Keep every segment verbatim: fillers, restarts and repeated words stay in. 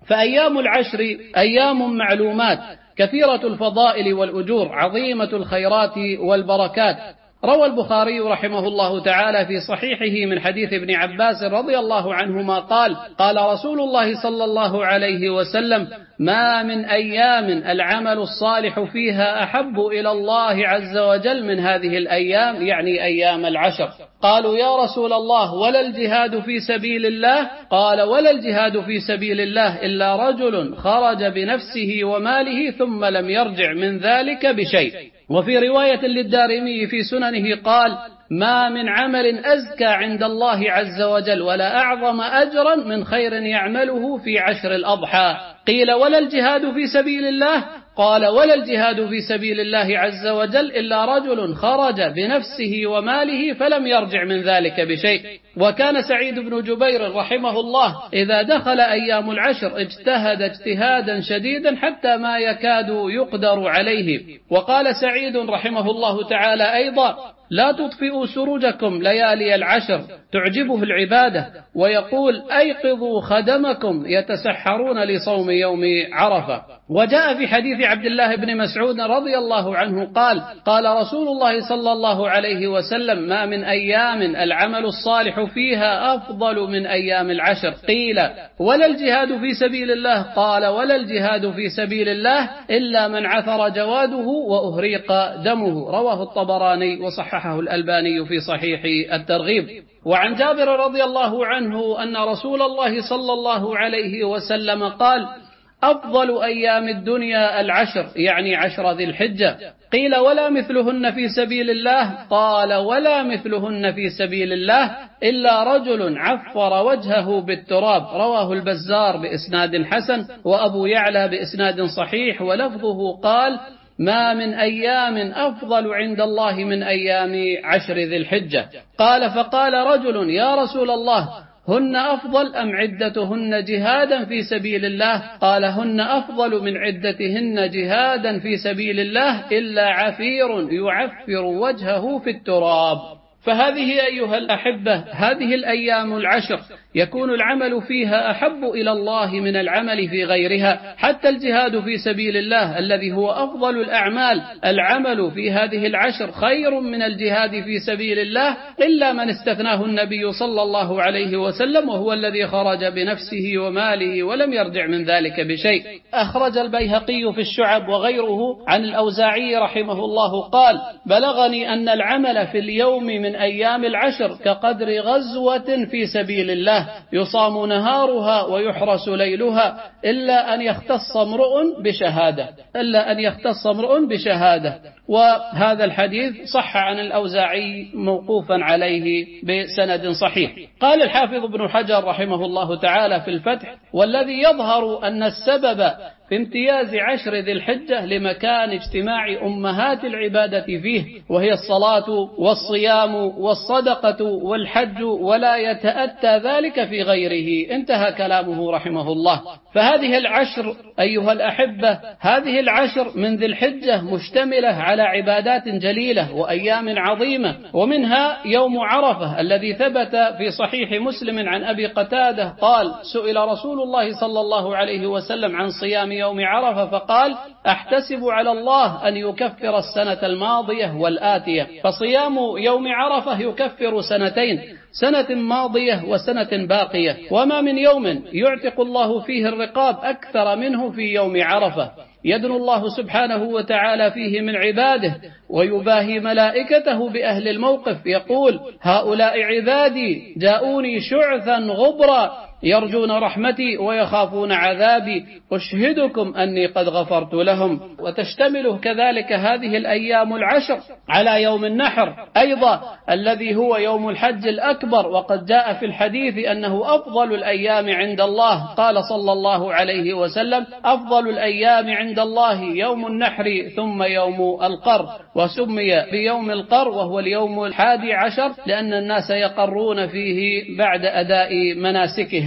فأيام العشر أيام معلومات كثيرة الفضائل والأجور، عظيمة الخيرات والبركات. روى البخاري رحمه الله تعالى في صحيحه من حديث ابن عباس رضي الله عنهما قال: قال رسول الله صلى الله عليه وسلم: ما من أيام العمل الصالح فيها أحب إلى الله عز وجل من هذه الأيام، يعني أيام العشر. قالوا: يا رسول الله ولا الجهاد في سبيل الله؟ قال: ولا الجهاد في سبيل الله إلا رجل خرج بنفسه وماله ثم لم يرجع من ذلك بشيء. وفي رواية للدارمي في سننه قال: ما من عمل أزكى عند الله عز وجل ولا أعظم أجرا من خير يعمله في عشر الأضحى. قيل: ولا الجهاد في سبيل الله؟ قال: ولا الجهاد في سبيل الله عز وجل إلا رجل خرج بنفسه وماله فلم يرجع من ذلك بشيء. وكان سعيد بن جبير رحمه الله إذا دخل أيام العشر اجتهد اجتهادا شديدا حتى ما يكاد يقدر عليه. وقال سعيد رحمه الله تعالى أيضا: لا تطفئوا سروجكم ليالي العشر، تعجبه العبادة. ويقول: أيقظوا خدمكم يتسحرون لصوم يوم عرفة. وجاء في حديث عبد الله بن مسعود رضي الله عنه قال: قال رسول الله صلى الله عليه وسلم: ما من أيام العمل الصالح فيها أفضل من أيام العشر. قيل: ولا الجهاد في سبيل الله؟ قال: ولا الجهاد في سبيل الله إلا من عثر جواده وأهريق دمه. رواه الطبراني وصححه الألباني في صحيح الترغيب. وعن جابر رضي الله عنه أن رسول الله صلى الله عليه وسلم قال: أفضل أيام الدنيا العشر، يعني عشر ذي الحجة. قيل: ولا مثلهن في سبيل الله؟ قال: ولا مثلهن في سبيل الله إلا رجل عفر وجهه بالتراب. رواه البزار بإسناد حسن وأبو يعلى بإسناد صحيح، ولفظه قال: ما من أيام أفضل عند الله من أيام عشر ذي الحجة. قال: فقال رجل: يا رسول الله، هن أفضل أم عدتهن جهادا في سبيل الله؟ قال: هن أفضل من عدتهن جهادا في سبيل الله إلا عفير يعفر وجهه في التراب. فهذه أيها الأحبة هذه الأيام العشر يكون العمل فيها أحب إلى الله من العمل في غيرها. حتى الجهاد في سبيل الله الذي هو أفضل الأعمال، العمل في هذه العشر خير من الجهاد في سبيل الله، إلا من استثناه النبي صلى الله عليه وسلم، وهو الذي خرج بنفسه وماله ولم يرجع من ذلك بشيء. أخرج البيهقي في الشعب وغيره عن الأوزاعي رحمه الله قال: بلغني أن العمل في اليوم من أيام العشر كقدر غزوة في سبيل الله، يصام نهارها ويحرس ليلها، إلا أن يختص امرؤ بشهادة إلا أن يختص امرؤ بشهادة. وهذا الحديث صح عن الأوزاعي موقوفا عليه بسند صحيح. قال الحافظ ابن حجر رحمه الله تعالى في الفتح: والذي يظهر أن السبب في امتياز عشر ذي الحجة لمكان اجتماع أمهات العبادة فيه، وهي الصلاة والصيام والصدقة والحج، ولا يتأتى ذلك في غيره. انتهى كلامه رحمه الله. فهذه العشر أيها الأحبة هذه العشر من ذي الحجة مشتملة على عبادات جليلة وأيام عظيمة، ومنها يوم عرفة الذي ثبت في صحيح مسلم عن أبي قتادة قال: سئل رسول الله صلى الله عليه وسلم عن صيام يوم عرفة فقال: أحتسب على الله أن يكفر السنة الماضية والآتية. فصيام يوم عرفة يكفر سنتين، سنة ماضية وسنة باقية. وما من يوم يعتق الله فيه الرقاب أكثر منه في يوم عرفة، يدنو الله سبحانه وتعالى فيه من عباده ويباهي ملائكته بأهل الموقف، يقول: هؤلاء عبادي جاءوني شعثا غبرا يرجون رحمتي ويخافون عذابي، أشهدكم أني قد غفرت لهم. وتشتمل كذلك هذه الأيام العشر على يوم النحر أيضا الذي هو يوم الحج الأكبر، وقد جاء في الحديث أنه أفضل الأيام عند الله. قال صلى الله عليه وسلم: أفضل الأيام عند الله يوم النحر ثم يوم القر. وسمي بيوم القر وهو اليوم الحادي عشر لأن الناس يقرون فيه بعد أداء مناسكهم.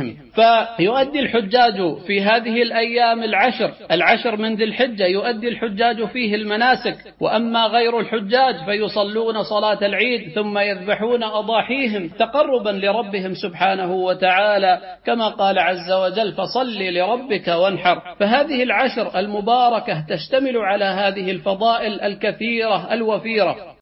بلادهم. فيؤدي الحجاج في هذه الأيام العشر العشر من ذي الحجة يؤدي الحجاج فيه المناسك، وأما غير الحجاج فيصلون صلاة العيد ثم يذبحون أضاحيهم تقربا لربهم سبحانه وتعالى، كما قال عز وجل: فصل لربك وانحر. فهذه العشر المباركة تشتمل على هذه الفضائل الكثيرة الوفيرة.